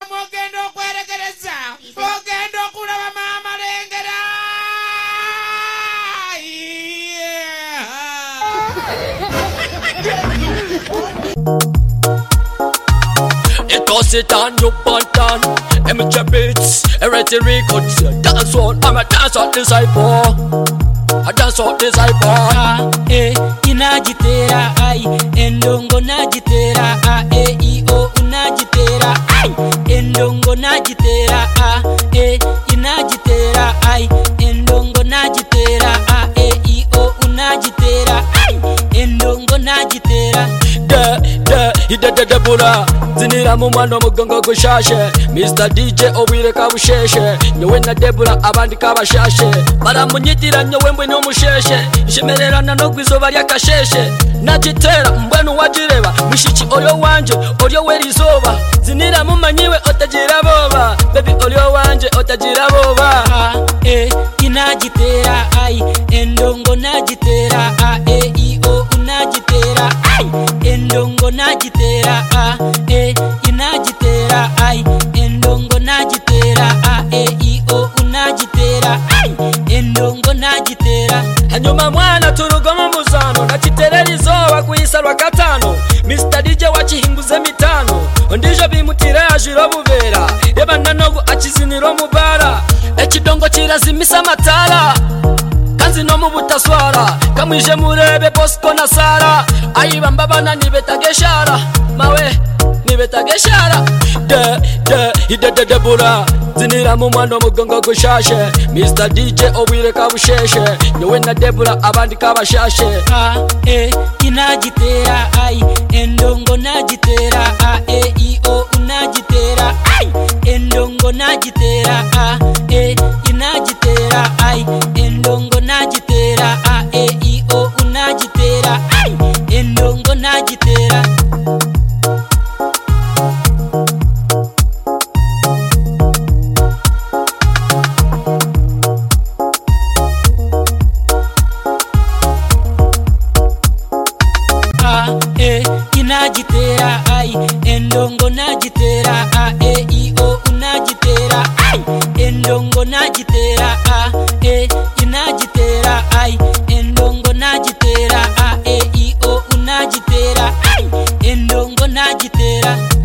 Mogendo kwerekereza ogendo kulaba mama lengera It goes it on you pantan MJ beats Ereti records Dance on I'm a dance on disciple I dance on disciple inajitera ai endongo najitera i o unajitera ai endongo najitera inajitera ai endongo najitera i o unajitera ai endongo najitera Hidede bula zinira mu mwana mugongo gushashe Mr DJ obwire kabusheshe nyowe na Debula abandi kabashashe baramunyitira nyowe mbwe no musheshe nshemererana no gwizoba ryakasheshe najitera mbwenu wajireba mishiki olyo wanje olyo werizoba zinira mu manyiwe otagira boba baby olyo wanje otagira boba inajitera ai endongo najitera i o unajitera ai endongo najitera inajitera ai endongo najitera i o unajitera ai endongo najitera hanyuma mwana turugoma muzano nakitererizoba kuyisalwa katano Mr DJ wachihimbuze mitano ondijo bimutira yajiro bubera yebana nogu akiziniro mubara ekidongo kirazimisa matara kanzi no mu butaswara kamwije murebe Bosco na Sara ayibamba bana nibetageshara mawe nibetageshara de bula zinira mu mwana mugongo gushashe Mr DJ obwire kabusheshe nyowe na Debula abandi kabashashe inajitera ai endongo najitera i o unajitera ai endongo najitera inajitera ai endongo najitera i o unajitera ai endongo najitera inajitera ai endongo najitera i o unajitera ai endongo najitera inajitera ai endongo najitera i o unajitera ai endongo najitera